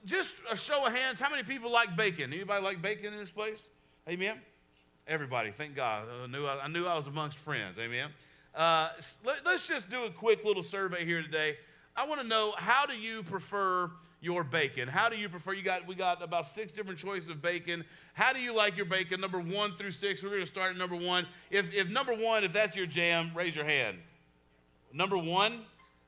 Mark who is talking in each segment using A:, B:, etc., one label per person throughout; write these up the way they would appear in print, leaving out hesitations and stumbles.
A: just a show of hands, how many people like bacon? Anybody like bacon in this place? Amen? Everybody, thank God. I knew I was amongst friends. Amen? Let's just do a quick little survey here today. I want to know, how do you prefer your bacon? How do you prefer? We got about 6 different choices of bacon. How do you like your bacon? Number 1 through 6. We're going to start at number 1. If number 1, if that's your jam, raise your hand. Number 1.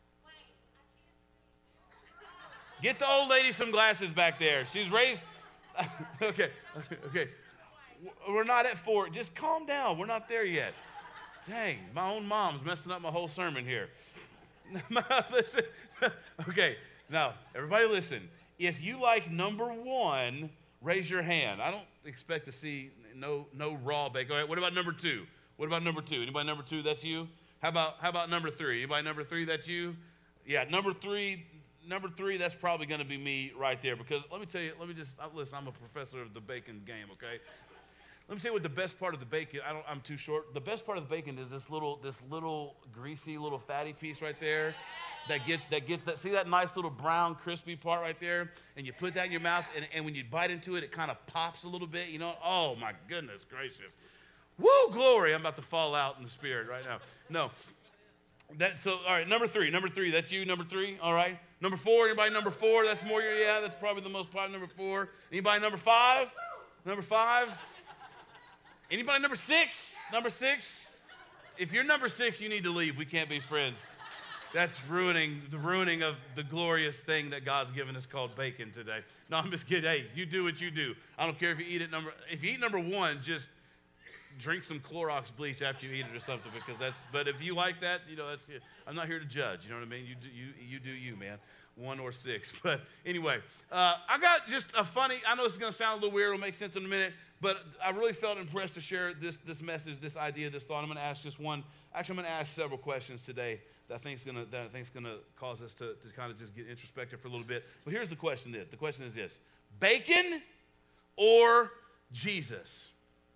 A: Get the old lady some glasses back there. She's raised. Okay. We're not at 4. Just calm down. We're not there yet. Dang, my own mom's messing up my whole sermon here. Listen. Okay, now, everybody listen. If you like number 1, raise your hand. I don't expect to see no raw bacon. All right, what about number 2? What about number 2? Anybody number 2, that's you? How about number 3? Anybody number 3, that's you? Yeah, number 3, that's probably going to be me right there, because let me tell you, listen, I'm a professor of the bacon game, okay? Let me tell you what the best part of the bacon, I'm too short. The best part of the bacon is this little greasy, little fatty piece right there that gets that, see that nice little brown, crispy part right there? And you put that in your mouth, and when you bite into it, it kind of pops a little bit, you know? Oh, my goodness gracious. Woo, glory. I'm about to fall out in the spirit right now. No. All right, number 3, that's you, number 3, all right. Number 4, anybody number 4? That's more, yeah, that's probably the most popular, number 4. Anybody number 5? Number 5? Anybody number 6? Number 6? If you're number 6, you need to leave. We can't be friends. That's the ruining of the glorious thing that God's given us called bacon today. No, I'm just kidding. Hey, you do what you do. I don't care if you eat it if you eat number 1, just drink some Clorox bleach after you eat it or something, because but if you like that, you know, I'm not here to judge, you know what I mean? You do you, man. 1 or 6. But anyway, I got just I know this is going to sound a little weird, it'll make sense in a minute, but I really felt impressed to share this message, this idea, this thought. I'm going to ask I'm going to ask several questions today that I think is going to cause us to kind of just get introspective for a little bit. But here's the question. The question is this: bacon or Jesus?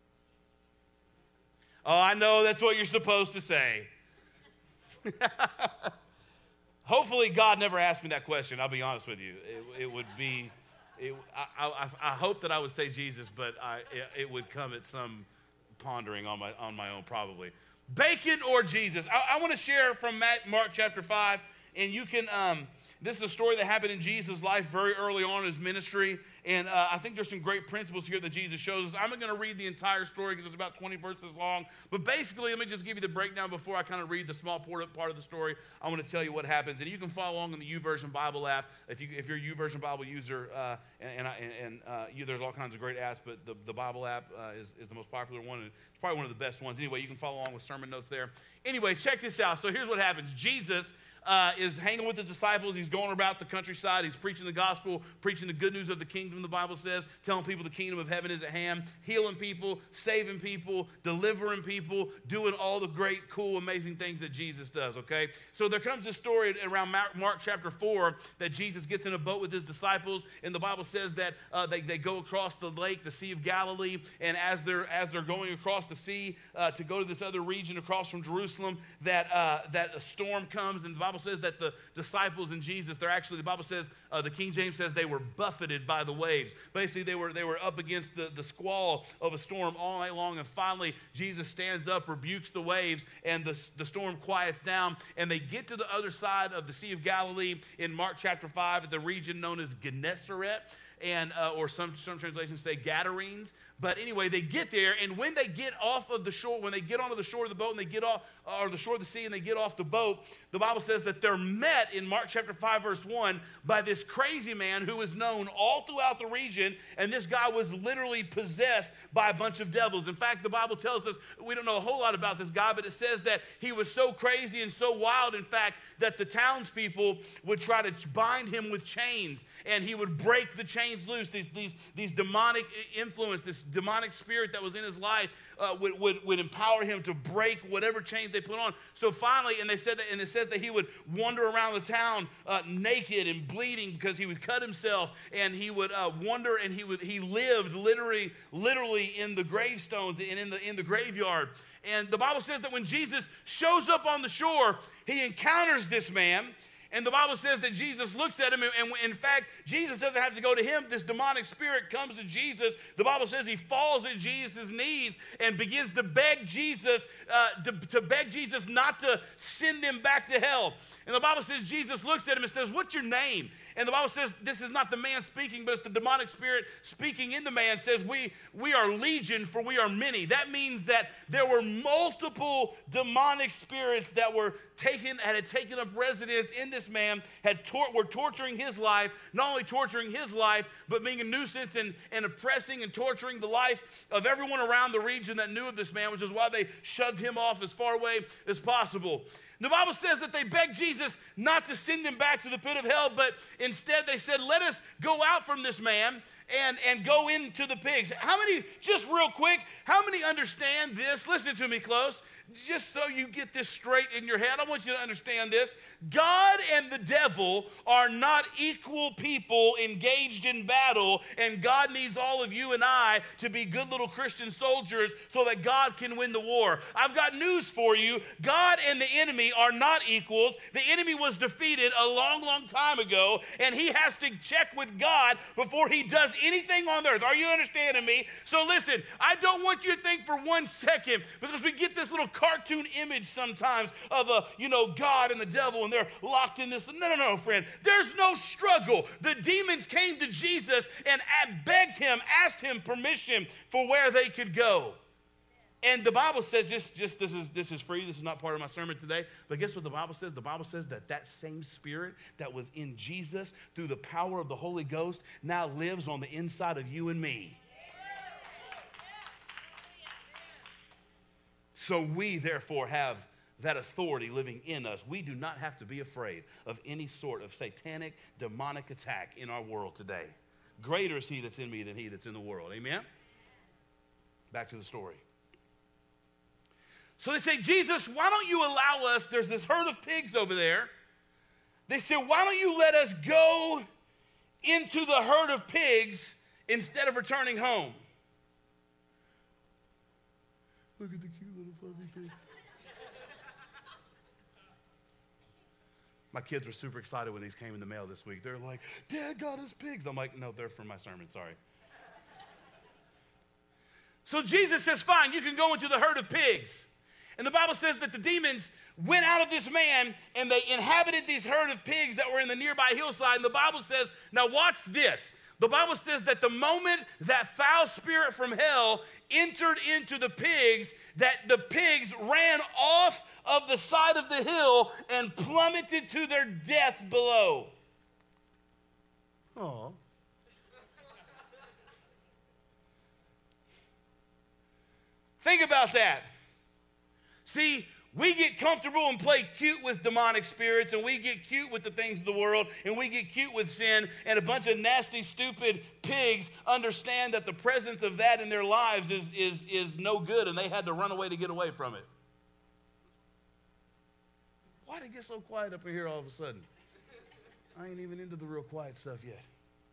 A: Oh, I know that's what you're supposed to say. Hopefully God never asked me that question. I'll be honest with you. I hope that I would say Jesus, but it would come at some pondering on my own probably. Bacon or Jesus? I want to share from Mark chapter 5, and you can, this is a story that happened in Jesus' life very early on in his ministry, and I think there's some great principles here that Jesus shows us. I'm not going to read the entire story because it's about 20 verses long, but basically, let me just give you the breakdown before I kind of read the small part of the story. I want to tell you what happens, and you can follow along in the YouVersion Bible app if you're a YouVersion Bible user, there's all kinds of great apps, but the Bible app is the most popular one, and it's probably one of the best ones. Anyway, you can follow along with sermon notes there. Anyway, check this out. So here's what happens. Jesus is hanging with his disciples. He's going about the countryside. He's preaching the gospel, preaching the good news of the kingdom, the Bible says, telling people the kingdom of heaven is at hand, healing people, saving people, delivering people, doing all the great, cool, amazing things that Jesus does, okay? So there comes this story around Mark chapter 4 that Jesus gets in a boat with his disciples, and the Bible says that they go across the lake, the Sea of Galilee, and as they're going across the sea to go to this other region across from Jerusalem, that a storm comes, and the Bible says that the disciples and Jesus, the Bible says, the King James says they were buffeted by the waves. Basically, they were up against the squall of a storm all night long, and finally, Jesus stands up, rebukes the waves, and the storm quiets down, and they get to the other side of the Sea of Galilee in Mark chapter 5 at the region known as Gennesaret, and or some translations say Gadarenes. But anyway, they get there, and when they get off of the shore, when they get onto the shore of the boat and they get off, or the shore of the sea and they get off the boat, the Bible says that they're met in Mark chapter 5 verse 1 by this crazy man who is known all throughout the region, and this guy was literally possessed by a bunch of devils. In fact, the Bible tells us, we don't know a whole lot about this guy, but it says that he was so crazy and so wild, in fact, that the townspeople would try to bind him with chains, and he would break the chains loose. These demonic influence, this demonic spirit that was in his life would empower him to break whatever chains they put on. So finally, and it says that he would wander around the town naked and bleeding because he would cut himself, and he would wander, and he lived literally in the gravestones and in the graveyard. And the Bible says that when Jesus shows up on the shore, he encounters this man. And the Bible says that Jesus looks at him, and in fact, Jesus doesn't have to go to him. This demonic spirit comes to Jesus. The Bible says he falls at Jesus' knees and begins to beg Jesus, to beg Jesus not to send him back to hell. And the Bible says Jesus looks at him and says, "What's your name?" And the Bible says this is not the man speaking, but it's the demonic spirit speaking in the man. Says, we are legion, for we are many. That means that there were multiple demonic spirits that had taken up residence in this man, were torturing his life, not only torturing his life, but being a nuisance and oppressing and torturing the life of everyone around the region that knew of this man, which is why they shoved him off as far away as possible. The Bible says that they begged Jesus not to send him back to the pit of hell, but instead they said, "Let us go out from this man and go into the pigs." How many, just real quick, how many understand this? Listen to me close. Just so you get this straight in your head, I want you to understand this. God and the devil are not equal people engaged in battle, and God needs all of you and I to be good little Christian soldiers so that God can win the war. I've got news for you. God and the enemy are not equals. The enemy was defeated a long, long time ago, and he has to check with God before he does anything on earth. Are you understanding me? So listen, I don't want you to think for 1 second, because we get this little cartoon image sometimes of God and the devil, and they're locked in this. No, friend. There's no struggle. The demons came to Jesus and begged him, asked him permission for where they could go. And the Bible says, this is free. This is not part of my sermon today. But guess what the Bible says? The Bible says that same spirit that was in Jesus through the power of the Holy Ghost now lives on the inside of you and me. So we, therefore, have that authority living in us. We do not have to be afraid of any sort of satanic, demonic attack in our world today. Greater is he that's in me than he that's in the world. Amen? Back to the story. So they say, "Jesus, why don't you allow us?" There's this herd of pigs over there. They said, "Why don't you let us go into the herd of pigs instead of returning home?" Look at the cute little fluffy pigs. My kids were super excited when these came in the mail this week. They're like, "Dad got us pigs." I'm like, "No, they're from my sermon, sorry." So Jesus says, "Fine, you can go into the herd of pigs." And the Bible says that the demons went out of this man and they inhabited these herd of pigs that were in the nearby hillside. And the Bible says, now watch this. The Bible says that the moment that foul spirit from hell entered into the pigs, that the pigs ran off of the side of the hill and plummeted to their death below. Oh. Think about that. See, we get comfortable and play cute with demonic spirits, and we get cute with the things of the world, and we get cute with sin, and a bunch of nasty, stupid pigs understand that the presence of that in their lives is no good, and they had to run away to get away from it. Why did it get so quiet up in here all of a sudden? I ain't even into the real quiet stuff yet.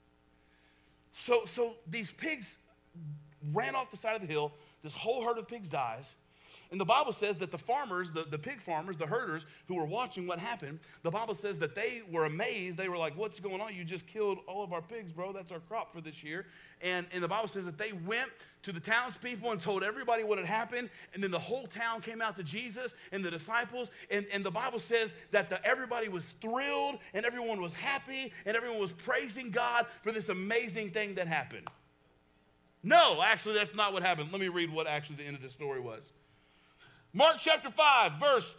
A: So these pigs ran off the side of the hill. This whole herd of pigs dies. And the Bible says that the farmers, the pig farmers, the herders who were watching what happened, the Bible says that they were amazed. They were like, "What's going on? You just killed all of our pigs, bro. That's our crop for this year." And the Bible says that they went to the townspeople and told everybody what had happened. And then the whole town came out to Jesus and the disciples. And the Bible says that everybody was thrilled and everyone was happy and everyone was praising God for this amazing thing that happened. No, actually, that's not what happened. Let me read what actually the end of the story was. Mark chapter 5, verse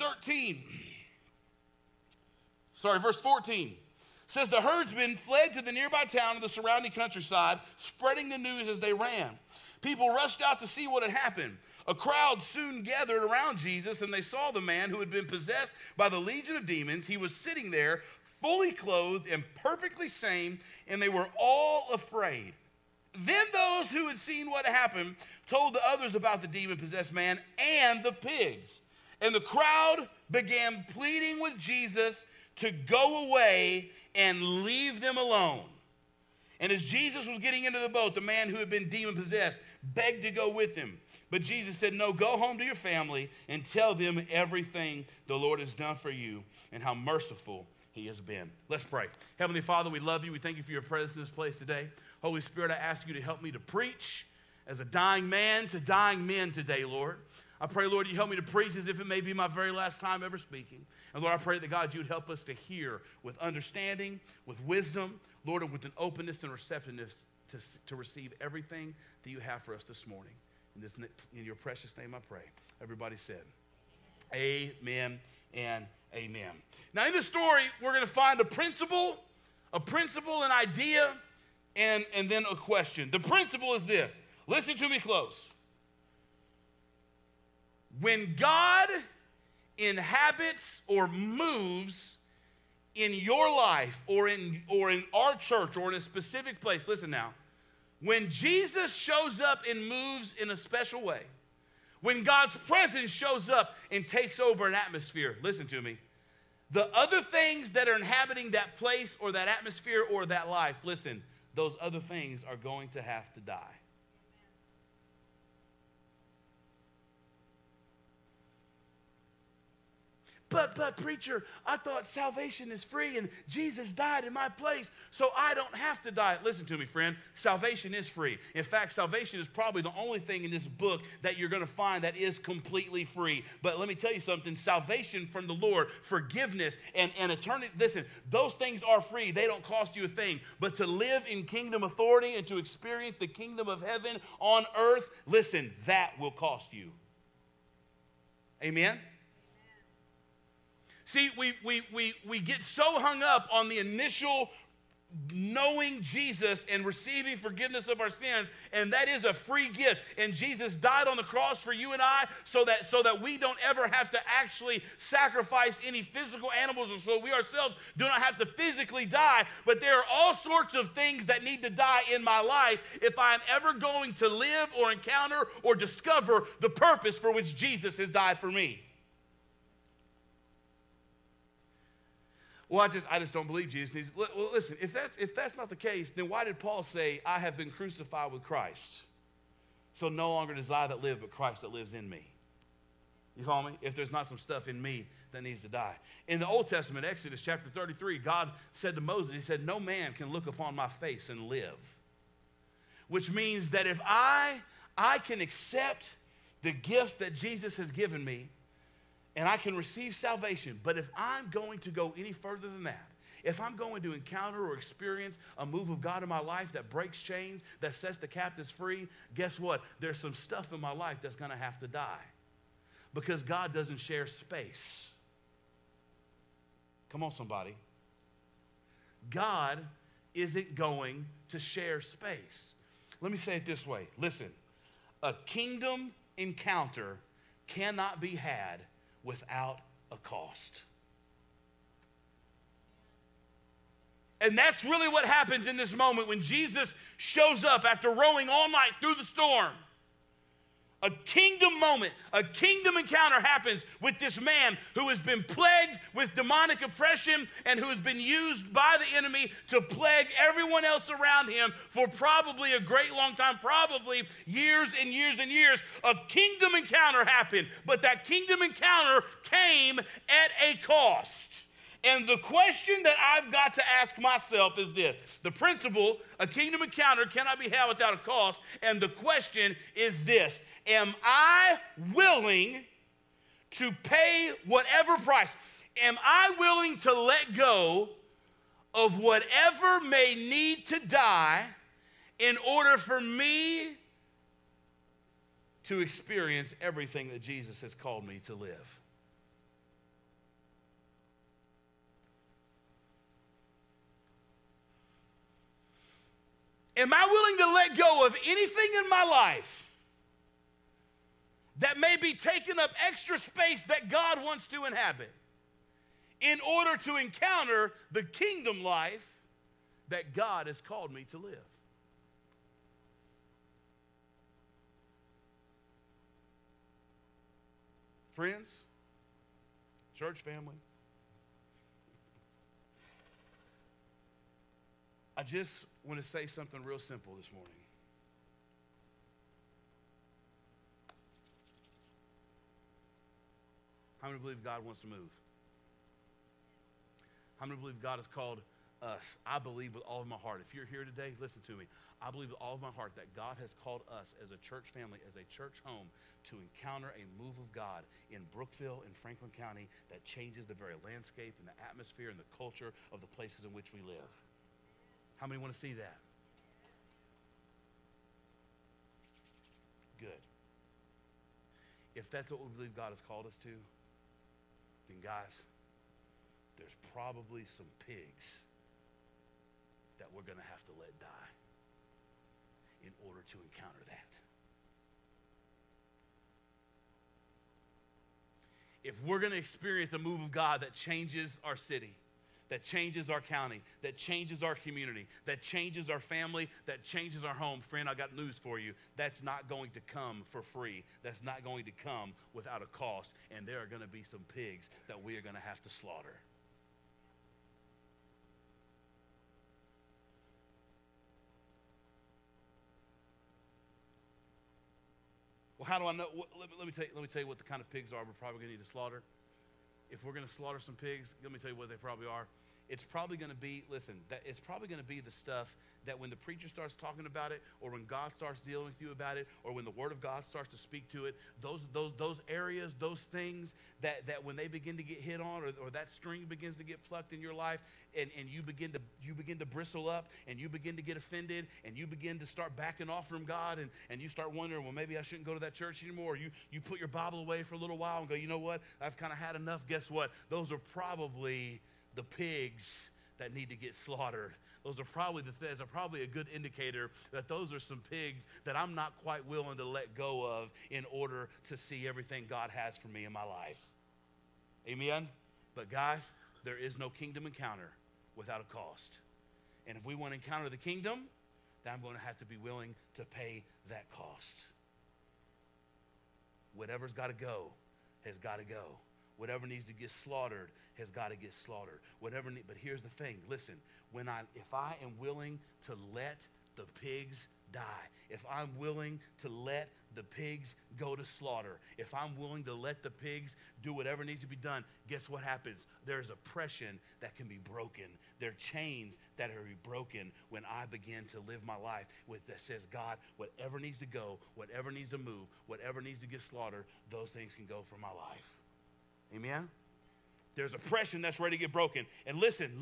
A: 14. Says the herdsmen fled to the nearby town and the surrounding countryside, spreading the news as they ran. People rushed out to see what had happened. A crowd soon gathered around Jesus, and they saw the man who had been possessed by the legion of demons. He was sitting there, fully clothed and perfectly sane, and they were all afraid. Then those who had seen what happened told the others about the demon-possessed man and the pigs. And the crowd began pleading with Jesus to go away and leave them alone. And as Jesus was getting into the boat, the man who had been demon-possessed begged to go with him. But Jesus said, "No, go home to your family and tell them everything the Lord has done for you and how merciful he has been. Let's pray. Heavenly Father, we love you. We thank you for your presence in this place today. Holy Spirit, I ask you to help me to preach as a dying man to dying men today, Lord. I pray, Lord, you help me to preach as if it may be my very last time ever speaking. And Lord, I pray that, God, you would help us to hear with understanding, with wisdom, Lord, and with an openness and receptiveness to receive everything that you have for us this morning. In your precious name I pray. Everybody said, amen and amen. Now, in this story, we're going to find a principle, an idea, and then a question. The principle is this. Listen to me close. When God inhabits or moves in your life or in our church or in a specific place, listen now, when Jesus shows up and moves in a special way, when God's presence shows up and takes over an atmosphere, listen to me, the other things that are inhabiting that place or that atmosphere or that life, listen, those other things are going to have to die. But preacher, I thought salvation is free and Jesus died in my place, so I don't have to die. Listen to me, friend. Salvation is free. In fact, salvation is probably the only thing in this book that you're going to find that is completely free. But let me tell you something. Salvation from the Lord, forgiveness, and eternity. Listen, those things are free. They don't cost you a thing. But to live in kingdom authority and to experience the kingdom of heaven on earth, listen, that will cost you. Amen? See, we get so hung up on the initial knowing Jesus and receiving forgiveness of our sins, and that is a free gift. And Jesus died on the cross for you and I so that we don't ever have to actually sacrifice any physical animals, or so we ourselves do not have to physically die. But there are all sorts of things that need to die in my life if I'm ever going to live or encounter or discover the purpose for which Jesus has died for me. Well, I just don't believe Jesus. Well, listen, if that's not the case, then why did Paul say, I have been crucified with Christ? So no longer does I that live, but Christ that lives in me. You follow me? If there's not some stuff in me that needs to die. In the Old Testament, Exodus chapter 33, God said to Moses, he said, no man can look upon my face and live. Which means that if I can accept the gift that Jesus has given me, and I can receive salvation, but if I'm going to go any further than that, if I'm going to encounter or experience a move of God in my life that breaks chains, that sets the captives free, guess what? There's some stuff in my life that's going to have to die because God doesn't share space. Come on, somebody. God isn't going to share space. Let me say it this way. Listen, a kingdom encounter cannot be had without a cost. And that's really what happens in this moment when Jesus shows up after rowing all night through the storm. A kingdom moment, a kingdom encounter happens with this man who has been plagued with demonic oppression and who has been used by the enemy to plague everyone else around him for probably a great long time, probably years and years and years. A kingdom encounter happened, but that kingdom encounter came at a cost. And the question that I've got to ask myself is this. The principle, a kingdom encounter cannot be had without a cost. And the question is this. Am I willing to pay whatever price? Am I willing to let go of whatever may need to die in order for me to experience everything that Jesus has called me to live? Am I willing to let go of anything in my life that may be taking up extra space that God wants to inhabit in order to encounter the kingdom life that God has called me to live? Friends, church family, I just want to say something real simple this morning. How many believe God wants to move? How many believe God has called us? I believe with all of my heart. If you're here today, listen to me. I believe with all of my heart that God has called us as a church family, as a church home, to encounter a move of God in Brookville and Franklin County that changes the very landscape and the atmosphere and the culture of the places in which we live. How many want to see that? Good. If that's what we believe God has called us to, then guys, there's probably some pigs that we're going to have to let die in order to encounter that. If we're going to experience a move of God that changes our city, that changes our county, that changes our community, that changes our family, that changes our home, friend, I got news for you. That's not going to come for free. That's not going to come without a cost. And there are going to be some pigs that we are going to have to slaughter. Well, how do I know? Let me tell you what the kind of pigs are we're probably going to need to slaughter. If we're going to slaughter some pigs, let me tell you what they probably are. It's probably going to be, it's probably going to be the stuff that when the preacher starts talking about it, or when God starts dealing with you about it, or when the Word of God starts to speak to it, those areas, those things that when they begin to get hit on, or that string begins to get plucked in your life, and you begin to bristle up, and you begin to get offended, and you begin to start backing off from God, and you start wondering, well, maybe I shouldn't go to that church anymore. Or you put your Bible away for a little while and go, you know what? I've kind of had enough. Guess what? Those are probably the pigs that need to get slaughtered. Those are probably a good indicator that those are some pigs that I'm not quite willing to let go of in order to see everything God has for me in my life. Amen? But guys, there is no kingdom encounter without a cost. And if we want to encounter the kingdom, then I'm going to have to be willing to pay that cost. Whatever's got to go has got to go. Whatever needs to get slaughtered has got to get slaughtered. But here's the thing. Listen, if I am willing to let the pigs die, if I'm willing to let the pigs go to slaughter, if I'm willing to let the pigs do whatever needs to be done, guess what happens? There's oppression that can be broken. There are chains that are broken when I begin to live my life that says, God, whatever needs to go, whatever needs to move, whatever needs to get slaughtered, those things can go from my life. Amen? There's oppression that's ready to get broken. And listen.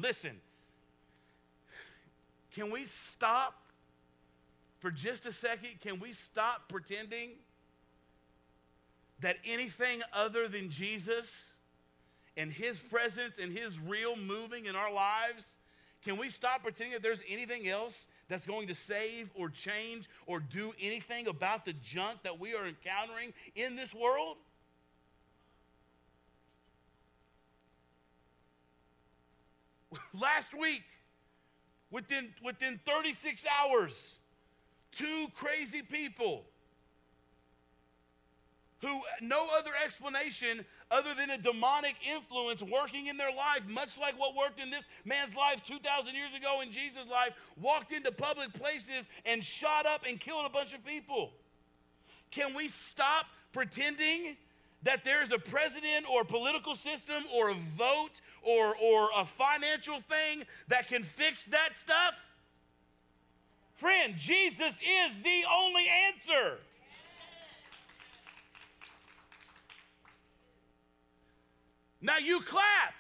A: Can we stop for just a second? Can we stop pretending that anything other than Jesus and his presence and his real moving in our lives, can we stop pretending that there's anything else that's going to save or change or do anything about the junk that we are encountering in this world? Last week, within 36 hours, two crazy people who no other explanation other than a demonic influence working in their life, much like what worked in this man's life 2,000 years ago in Jesus' life, walked into public places and shot up and killed a bunch of people. Can we stop pretending that there's a president or political system or a vote or a financial thing that can fix that stuff? Friend, Jesus is the only answer. Now you clap.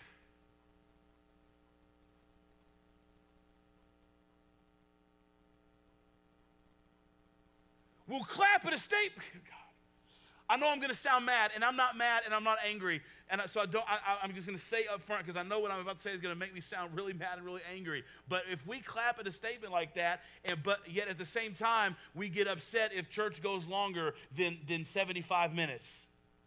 A: We'll clap at a statement. I know I'm going to sound mad, and I'm not mad, and I'm not angry, and so I'm just going to say up front, because I know what I'm about to say is going to make me sound really mad and really angry. But if we clap at a statement like that, but yet at the same time we get upset if church goes longer than 75 minutes.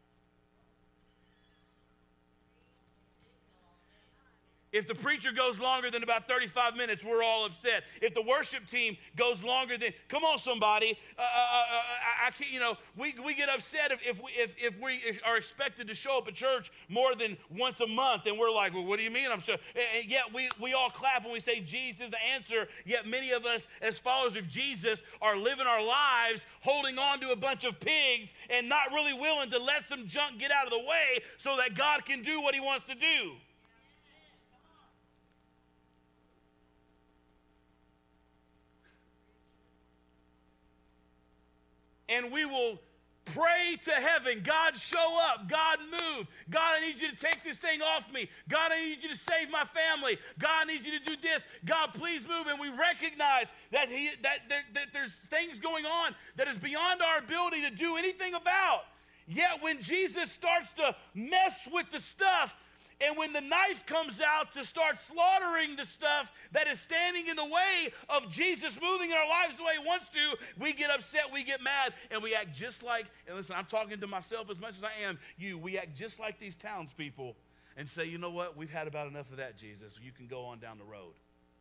A: If the preacher goes longer than about 35 minutes, we're all upset. If the worship team goes longer than, come on, somebody, I can't. We get upset if we are expected to show up at church more than once a month, and we're like, well, what do you mean? I'm sure. And yet we all clap when we say Jesus is the answer. Yet many of us, as followers of Jesus, are living our lives holding on to a bunch of pigs and not really willing to let some junk get out of the way so that God can do what He wants to do. and we will pray to heaven. God, show up. God, move. God, I need you to take this thing off me. God, I need you to save my family. God, I need you to do this. God, please move. And we recognize that there's things going on that is beyond our ability to do anything about. Yet when Jesus starts to mess with the stuff, and when the knife comes out to start slaughtering the stuff that is standing in the way of Jesus moving in our lives the way he wants to, we get upset, we get mad, and we act just like, and listen, I'm talking to myself as much as I am you, we act just like these townspeople and say, you know what, we've had about enough of that, Jesus. You can go on down the road.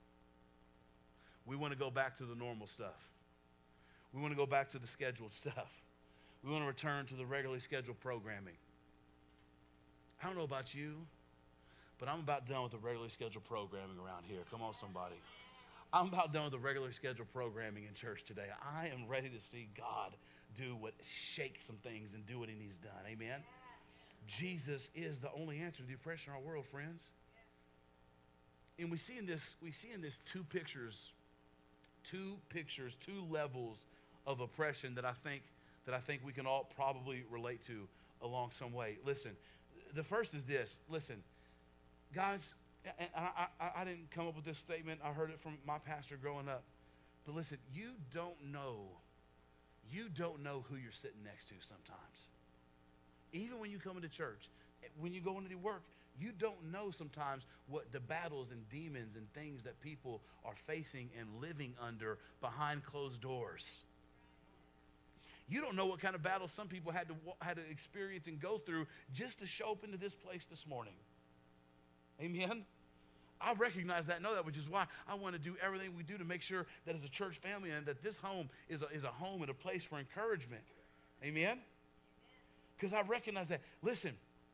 A: We want to go back to the normal stuff. We want to go back to the scheduled stuff. We want to return to the regularly scheduled programming. I don't know about you, but I'm about done with the regularly scheduled programming around here. Come on, somebody. I'm about done with the regularly scheduled programming in church today. I am ready to see God shake some things and do what he needs done. Amen? Jesus is the only answer to the oppression in our world, friends. And we see in this two pictures, two levels of oppression that I think we can all probably relate to along some way. Listen, the first is this. Listen, guys, I didn't come up with this statement. I heard it from my pastor growing up. But listen, you don't know who you're sitting next to sometimes. Even when you come into church, when you go into work, you don't know sometimes what the battles and demons and things that people are facing and living under behind closed doors. You don't know what kind of battles some people had to experience and go through just to show up into this place this morning. Amen? I recognize that, know that, which is why I want to do everything we do to make sure that as a church family and that this home is a home and a place for encouragement. Amen? Because I recognize that. Listen,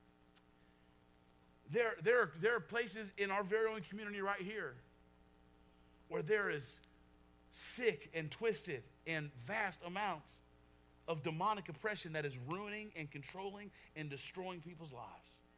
A: there are places in our very own community right here where there is sick and twisted and vast amounts of demonic oppression that is ruining and controlling and destroying people's lives.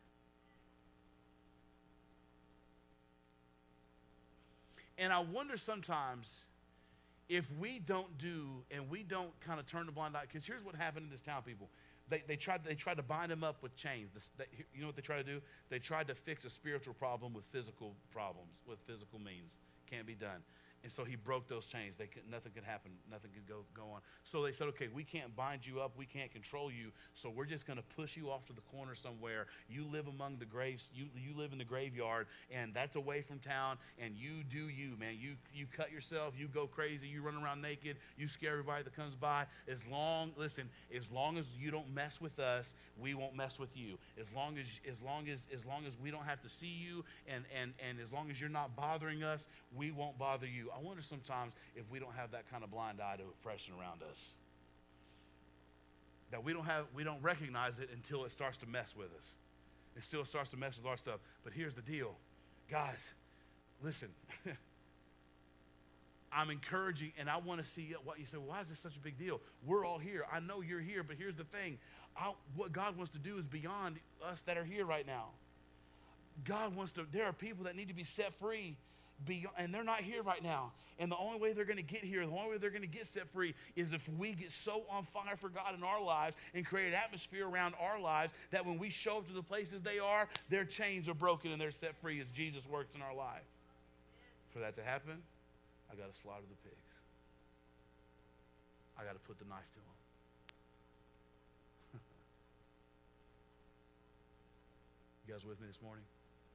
A: And I wonder sometimes if we don't do and we don't kind of turn the blind eye, because here's what happened in this town, people. They tried to bind him up with chains. You know what they tried to do? They tried to fix a spiritual problem with physical problems, with physical means. Can't be done. And so he broke those chains. Nothing could happen. Nothing could go on. So they said, okay, we can't bind you up. We can't control you. So we're just going to push you off to the corner somewhere. You live among the graves. You live in the graveyard, and that's away from town. And you do you, man. You cut yourself. You go crazy. You run around naked. You scare everybody that comes by. As long as you don't mess with us, we won't mess with you. As long as we don't have to see you, and as long as you're not bothering us, we won't bother you. I wonder sometimes if we don't have that kind of blind eye to oppression around us. That we don't recognize it until it starts to mess with us. It still starts to mess with our stuff. But here's the deal. Guys, listen. I'm encouraging, and I want to see what you say. Well, why is this such a big deal? We're all here. I know you're here, but here's the thing. What God wants to do is beyond us that are here right now. There are people that need to be set free. And they're not here right now. And the only way they're going to get here, the only way they're going to get set free is if we get so on fire for God in our lives and create an atmosphere around our lives that when we show up to the places they are, their chains are broken and they're set free as Jesus works in our life. For that to happen, I got to slaughter the pigs. I got to put the knife to them. You guys with me this morning?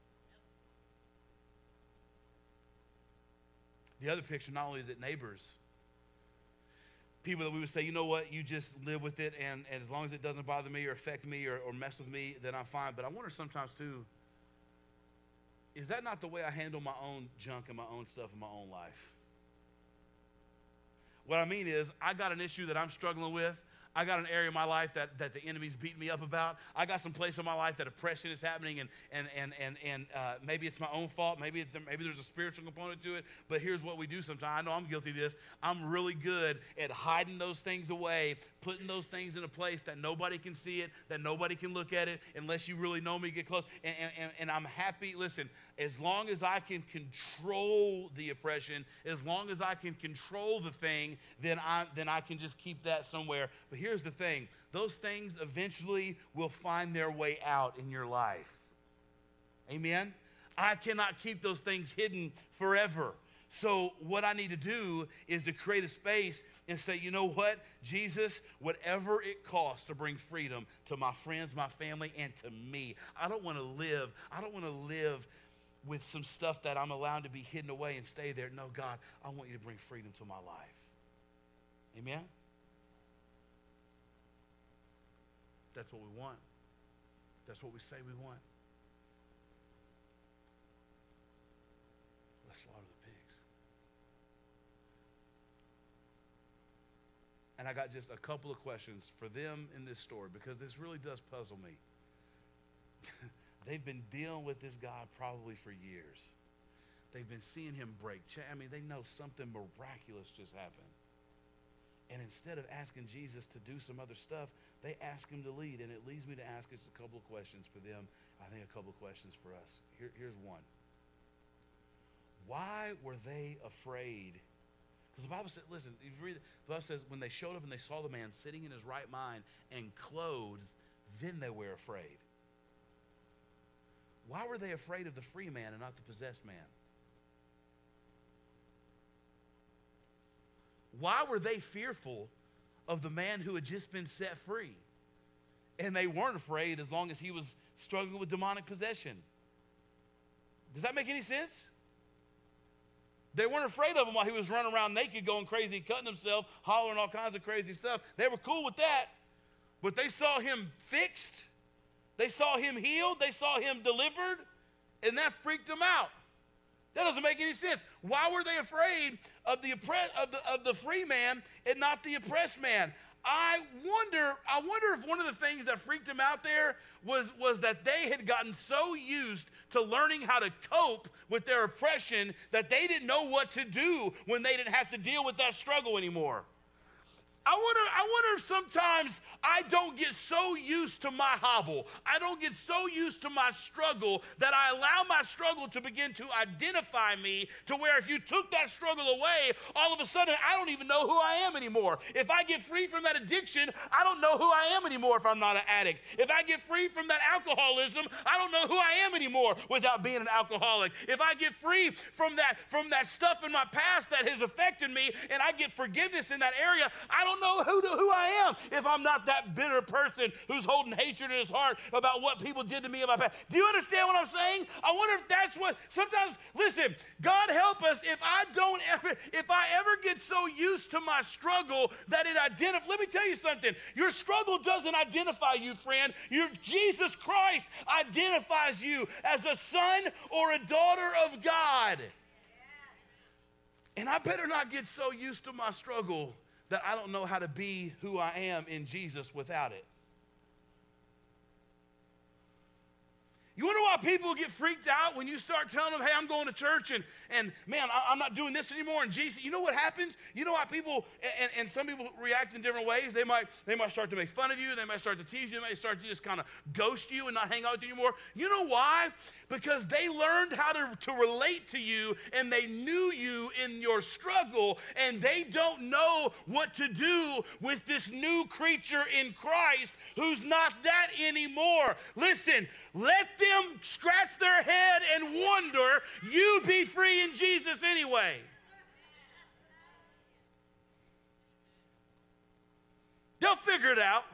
A: The other picture, not only is it neighbors, people that we would say, you know what, you just live with it, and as long as it doesn't bother me or affect me or mess with me, then I'm fine. But I wonder sometimes, too, is that not the way I handle my own junk and my own stuff in my own life? What I mean is, I got an issue that I'm struggling with. I got an area of my life that the enemy's beating me up about. I got some place in my life that oppression is happening, and maybe it's my own fault. Maybe there's a spiritual component to it. But here's what we do sometimes. I know I'm guilty of this. I'm really good at hiding those things away, putting those things in a place that nobody can see it, that nobody can look at it, unless you really know me, get close. And I'm happy. Listen, as long as I can control the oppression, as long as I can control the thing, then I can just keep that somewhere. But here's the thing. Those things eventually will find their way out in your life. Amen? I cannot keep those things hidden forever. So what I need to do is to create a space and say, you know what, Jesus, whatever it costs to bring freedom to my friends, my family, and to me. I don't want to live with some stuff that I'm allowed to be hidden away and stay there. No, God, I want you to bring freedom to my life. Amen? That's what we want. That's what we say we want. Let's slaughter the pigs. And I got just a couple of questions for them in this story, because this really does puzzle me. They've been dealing with this God probably for years. They've been seeing him break. I mean, they know something miraculous just happened. And instead of asking Jesus to do some other stuff, they ask him to lead. And it leads me to ask us a couple of questions for them. I think a couple of questions for us. Here's one. Why were they afraid? Because the Bible says, listen, if you read, the Bible says when they showed up and they saw the man sitting in his right mind and clothed, then they were afraid. Why were they afraid of the free man and not the possessed man? Why were they fearful of the man who had just been set free? And they weren't afraid as long as he was struggling with demonic possession. Does that make any sense? They weren't afraid of him while he was running around naked, going crazy, cutting himself, hollering all kinds of crazy stuff. They were cool with that. But they saw him fixed. They saw him healed. They saw him delivered. And that freaked them out. That doesn't make any sense. Why were they afraid of the free man and not the oppressed man? I wonder if one of the things that freaked them out there was that they had gotten so used to learning how to cope with their oppression that they didn't know what to do when they didn't have to deal with that struggle anymore. I wonder if sometimes I don't get so used to my hobble, I don't get so used to my struggle that I allow my struggle to begin to identify me, to where if you took that struggle away, all of a sudden I don't even know who I am anymore. If I get free from that addiction, I don't know who I am anymore if I'm not an addict. If I get free from that alcoholism, I don't know who I am anymore without being an alcoholic. If I get free from that stuff in my past that has affected me and I get forgiveness in that area, I don't know who I am if I'm not that bitter person who's holding hatred in his heart about what people did to me in my past. Do you understand what I'm saying? I wonder if that's what sometimes, listen, God help us if I ever get so used to my struggle that it identifies. Let me tell you something. Your struggle doesn't identify you, friend. Jesus Christ identifies you as a son or a daughter of God. And I better not get so used to my struggle that I don't know how to be who I am in Jesus without it. You wonder why people get freaked out when you start telling them, hey, I'm going to church and man, I'm not doing this anymore. And Jesus, you know what happens? You know why people, and some people react in different ways. They might start to make fun of you. They might start to tease you. They might start to just kind of ghost you and not hang out with you anymore. You know why? Because they learned how to relate to you and they knew you in your struggle, and they don't know what to do with this new creature in Christ who's not that anymore. Listen, let them scratch their head and wonder, you be free in Jesus anyway. They'll figure it out.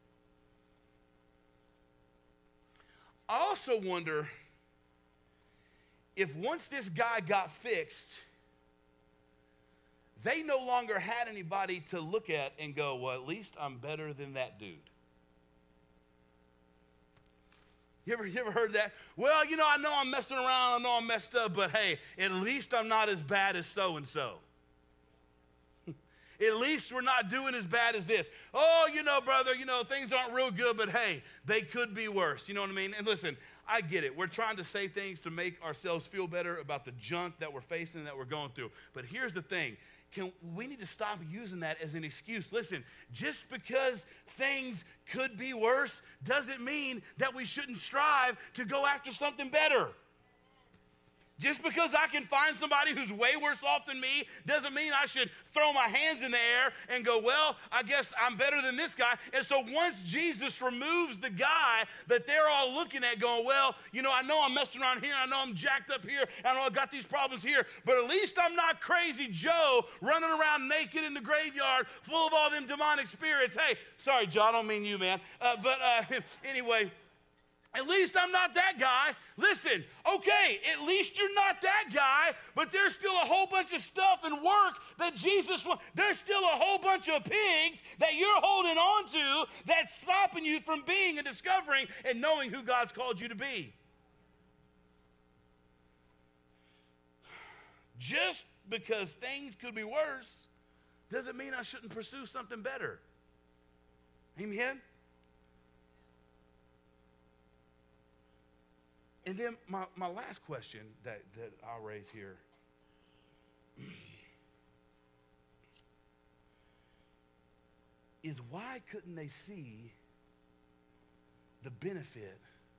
A: I also wonder if once this guy got fixed, they no longer had anybody to look at and go, well, at least I'm better than that dude. You ever heard that? Well, you know, I know I'm messing around, I know I'm messed up, but hey, at least I'm not as bad as so-and-so. At least we're not doing as bad as this. Oh, brother, things aren't real good, but hey, they could be worse. You know what I mean? And listen, I get it. We're trying to say things to make ourselves feel better about the junk that we're facing and that we're going through. But here's the thing. We need to stop using that as an excuse. Listen, just because things could be worse doesn't mean that we shouldn't strive to go after something better. Just because I can find somebody who's way worse off than me doesn't mean I should throw my hands in the air and go, well, I guess I'm better than this guy. And so once Jesus removes the guy that they're all looking at going, well, I know I'm messing around here. I know I'm jacked up here. I know I got these problems here. But at least I'm not crazy Joe running around naked in the graveyard full of all them demonic spirits. Hey, sorry, Joe, I don't mean you, man. Anyway, at least I'm not that guy. Listen, okay, at least you're not that guy, but there's still a whole bunch of stuff and work that Jesus wants. There's still a whole bunch of pigs that you're holding on to that's stopping you from being and discovering and knowing who God's called you to be. Just because things could be worse doesn't mean I shouldn't pursue something better. Amen? And then my last question that I'll raise here is, why couldn't they see the benefit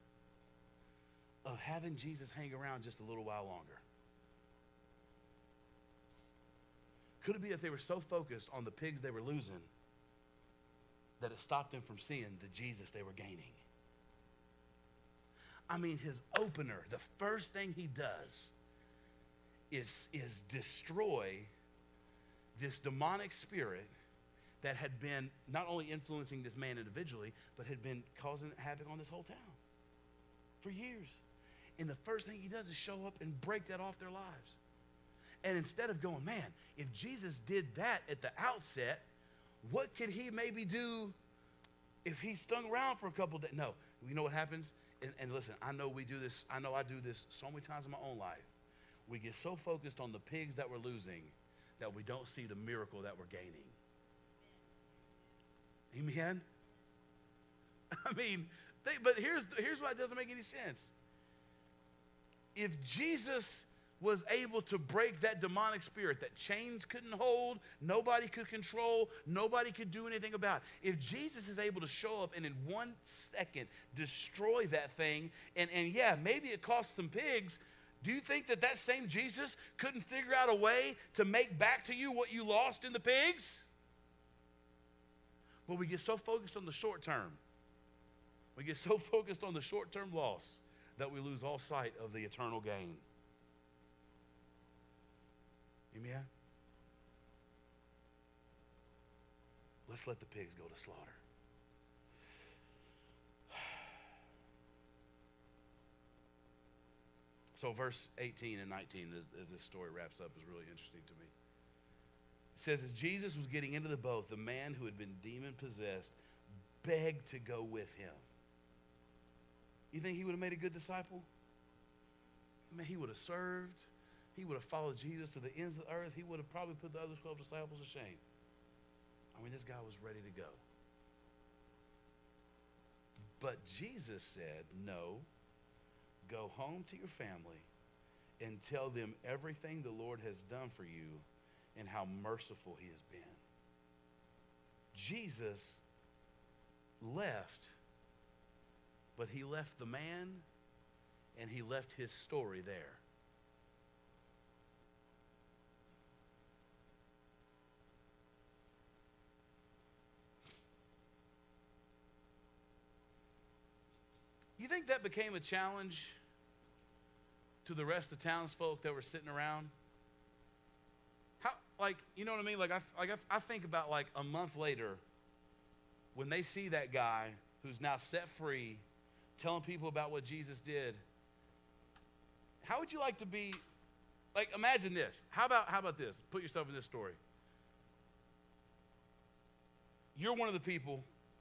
A: of having Jesus hang around just a little while longer? Could it be that they were so focused on the pigs they were losing that it stopped them from seeing the Jesus they were gaining? I mean, his opener, the first thing he does is destroy this demonic spirit that had been not only influencing this man individually, but had been causing havoc on this whole town for years. And the first thing he does is show up and break that off their lives. And instead of going, man, if Jesus did that at the outset, what could he maybe do if he stung around for a couple days? No, you know what happens? And listen, I know we do this. I know I do this so many times in my own life. We get so focused on the pigs that we're losing that we don't see the miracle that we're gaining. Amen? I mean, but here's why it doesn't make any sense. If Jesus was able to break that demonic spirit that chains couldn't hold, nobody could control, nobody could do anything about. If Jesus is able to show up and in 1 second destroy that thing, and yeah, maybe it cost some pigs, do you think that same Jesus couldn't figure out a way to make back to you what you lost in the pigs? But we get so focused on the short term. We get so focused on the short-term loss that we lose all sight of the eternal gain. Amen? Let's let the pigs go to slaughter. So verse 18 and 19, as this story wraps up, is really interesting to me. It says, as Jesus was getting into the boat, the man who had been demon-possessed begged to go with him. You think he would have made a good disciple? I mean, he would have served. He would have followed Jesus to the ends of the earth. He would have probably put the other 12 disciples to shame. I mean, this guy was ready to go. But Jesus said, no, go home to your family and tell them everything the Lord has done for you and how merciful he has been. Jesus left, but he left the man and he left his story there. You think that became a challenge to the rest of the townsfolk that were sitting around? How, like, you know what I mean? I think about like a month later when they see that guy who's now set free, telling people about what Jesus did. How would you like to be? Like, imagine this. How about this? Put yourself in this story. You're one of the people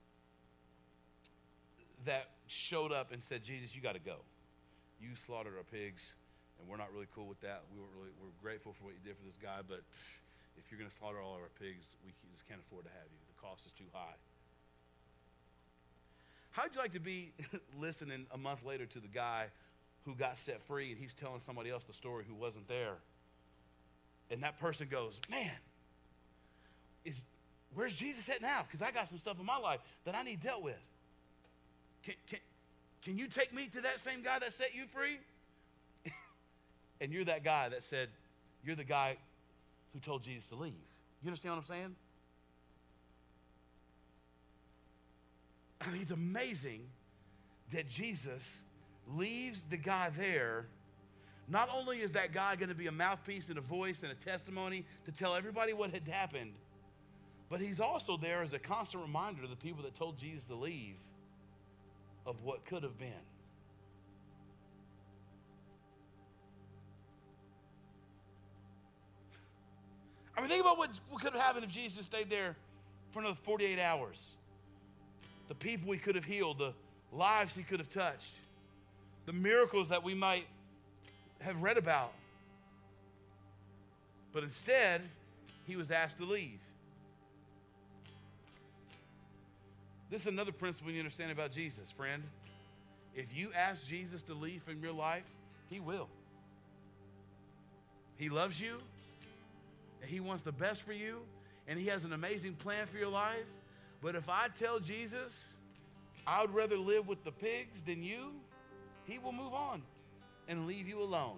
A: that showed up and said, Jesus, you got to go. You slaughtered our pigs, and we're not really cool with that. We're grateful for what you did for this guy, but if you're going to slaughter all of our pigs, we just can't afford to have you. The cost is too high. How'd you like to be listening a month later to the guy who got set free, and he's telling somebody else the story who wasn't there? And that person goes, man, where's Jesus at now? Because I got some stuff in my life that I need dealt with. Can you take me to that same guy that set you free? And you're that guy that said, you're the guy who told Jesus to leave. You understand what I'm saying? I mean, it's amazing that Jesus leaves the guy there. Not only is that guy going to be a mouthpiece and a voice and a testimony to tell everybody what had happened, but he's also there as a constant reminder to the people that told Jesus to leave of what could have been. I mean, think about what could have happened if Jesus stayed there for another 48 hours. The people he could have healed, the lives he could have touched, the miracles that we might have read about. But instead, he was asked to leave. This is another principle you understand about Jesus, friend. If you ask Jesus to leave from your life, he will. He loves you, and he wants the best for you, and he has an amazing plan for your life. But if I tell Jesus I would rather live with the pigs than you, he will move on and leave you alone.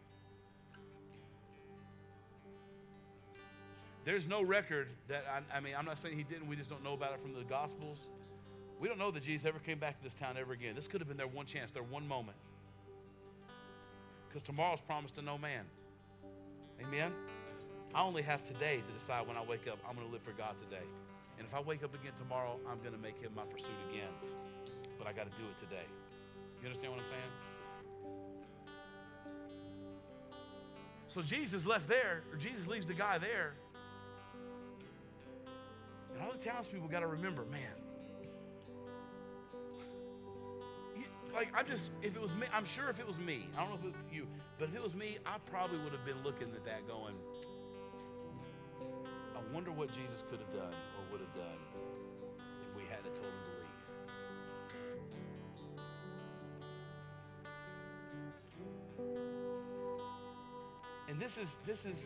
A: There's no record that, I mean, I'm not saying he didn't, we just don't know about it from the Gospels. We don't know that Jesus ever came back to this town ever again. This could have been their one chance, their one moment. Because tomorrow's promised to no man. Amen? I only have today to decide when I wake up, I'm going to live for God today. And if I wake up again tomorrow, I'm going to make him my pursuit again. But I got to do it today. You understand what I'm saying? So Jesus left there, or Jesus leaves the guy there. And all the townspeople got to remember, man, like if it was me, I'm sure if it was me, I don't know if it was you, but if it was me, I probably would have been looking at that going, I wonder what Jesus could have done or would have done if we hadn't told him to leave. And this is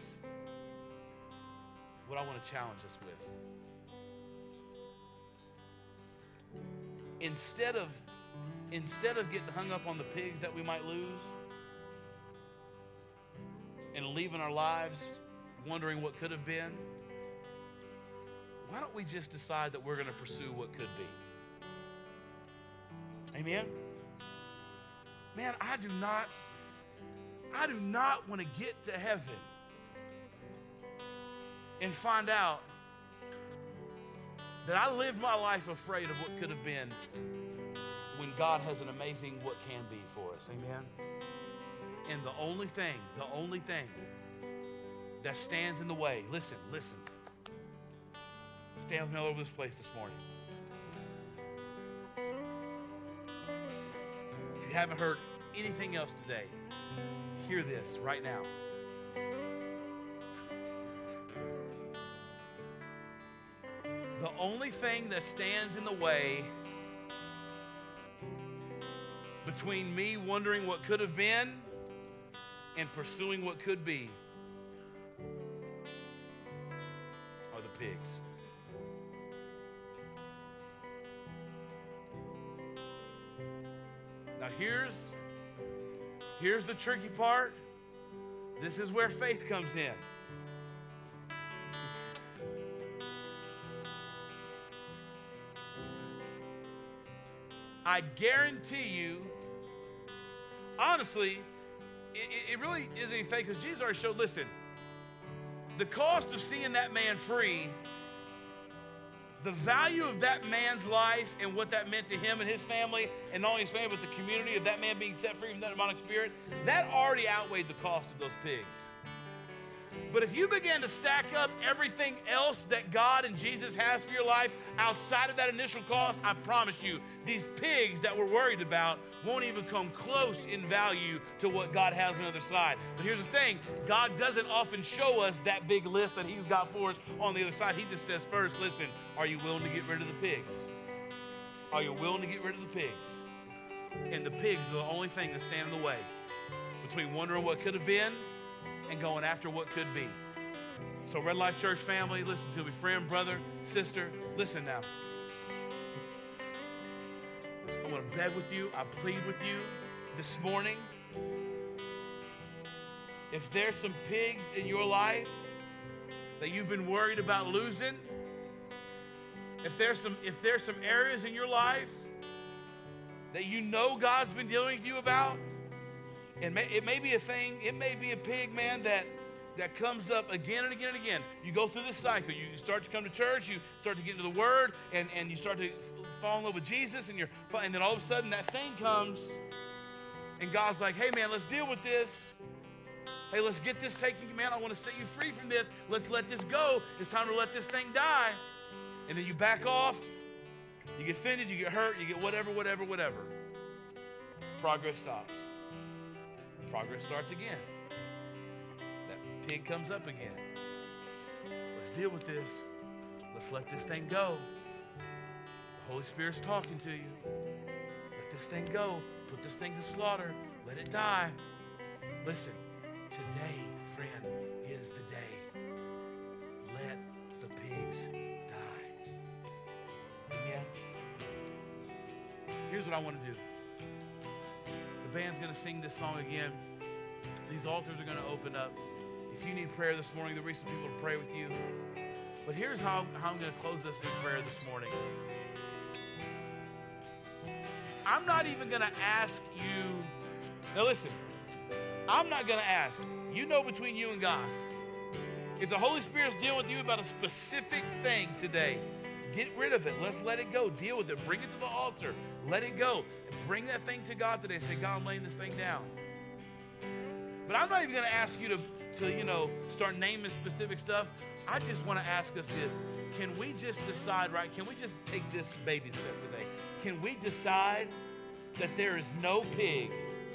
A: what I want to challenge us with. Instead of getting hung up on the pigs that we might lose and leaving our lives wondering what could have been, why don't we just decide that we're going to pursue what could be? Amen? Man, I do not want to get to heaven and find out that I lived my life afraid of what could have been when God has an amazing what can be for us. Amen? And the only thing that stands in the way, listen. Stand with me all over this place this morning. If you haven't heard anything else today, hear this right now. The only thing that stands in the way between me wondering what could have been and pursuing what could be are the pigs. Now here's the tricky part. This is where faith comes in. I guarantee you, honestly, it really isn't any fake because Jesus already showed, listen, the cost of seeing that man free, the value of that man's life and what that meant to him and his family, and not only his family, but the community of that man being set free from that demonic spirit, that already outweighed the cost of those pigs. But if you begin to stack up everything else that God and Jesus has for your life outside of that initial cost, I promise you, these pigs that we're worried about won't even come close in value to what God has on the other side. But here's the thing, God doesn't often show us that big list that he's got for us on the other side. He just says first, listen, are you willing to get rid of the pigs? Are you willing to get rid of the pigs? And the pigs are the only thing that stand in the way between wondering what could have been and going after what could be. So Red Life Church family, listen to me. Friend, brother, sister, listen now. I want to beg with you. I plead with you this morning. If there's some pigs in your life that you've been worried about losing, if there's some areas in your life that you know God's been dealing with you about, and it may be a thing, it may be a pig, man, that comes up again and again and again. You go through this cycle. You start to come to church. You start to get into the Word, and you start to fall in love with Jesus, and then all of a sudden that thing comes, and God's like, hey, man, let's deal with this. Hey, let's get this taken. Man, I want to set you free from this. Let's let this go. It's time to let this thing die. And then you back off. You get offended. You get hurt. You get whatever. Progress stops. Progress starts again. That pig comes up again. Let's deal with this. Let's let this thing go. The Holy Spirit's talking to you. Let this thing go. Put this thing to slaughter. Let it die. Listen, today, friend, is the day. Let the pigs die. Amen. Here's what I want to do. The band's going to sing this song again. These altars are going to open up. If you need prayer this morning, there'll be some people to pray with you. But here's how I'm going to close this in prayer this morning. I'm not even going to ask you. Now listen, I'm not going to ask. You know between you and God. If the Holy Spirit's dealing with you about a specific thing today, get rid of it. Let's let it go. Deal with it. Bring it to the altar. Let it go. Bring that thing to God today. Say, God, I'm laying this thing down. But I'm not even going to ask you to start naming specific stuff. I just want to ask us this. Can we just decide, right? Can we just take this baby step today? Can we decide that there is no pig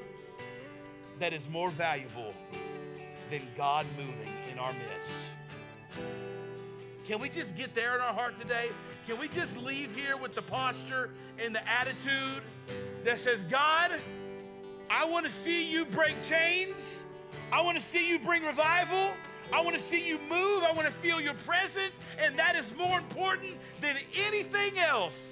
A: that is more valuable than God moving in our midst? Can we just get there in our heart today? Can we just leave here with the posture and the attitude that says, God, I want to see you break chains. I want to see you bring revival. I want to see you move. I want to feel your presence. And that is more important than anything else.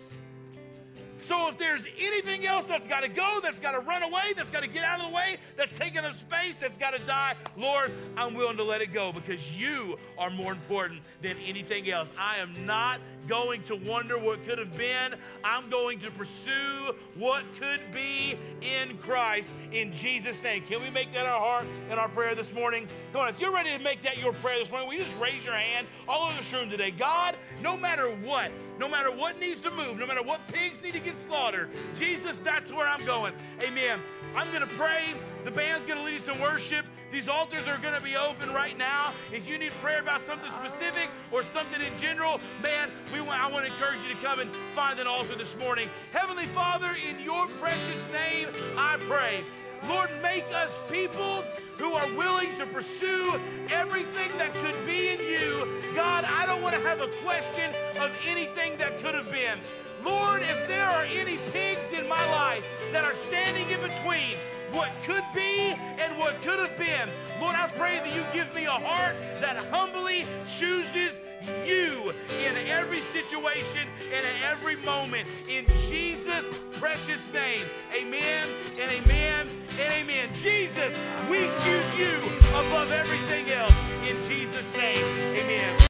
A: So if there's anything else that's got to go, that's got to run away, that's got to get out of the way, that's taking up space, that's got to die, Lord, I'm willing to let it go because you are more important than anything else. I am not going to wonder what could have been. I'm going to pursue what could be in Christ in Jesus' name. Can we make that our heart and our prayer this morning? Come on, if you're ready to make that your prayer this morning, will you just raise your hand all over this room today? God, no matter what needs to move, no matter what pigs need to get slaughtered, Jesus, that's where I'm going. Amen. I'm going to pray. The band's going to lead us in worship. These altars are going to be open right now. If you need prayer about something specific or something in general, man, I want to encourage you to come and find an altar this morning. Heavenly Father, in your precious name, I pray. Lord, make us people who are willing to pursue everything that could be in you. God, I don't want to have a question of anything that could have been. Lord, if there are any pigs in my life that are standing in between what could be and what could have been, Lord, I pray that you give me a heart that humbly chooses you in every situation and in every moment. In Jesus' precious name, amen and amen and amen. Jesus, we choose you above everything else. In Jesus' name, amen.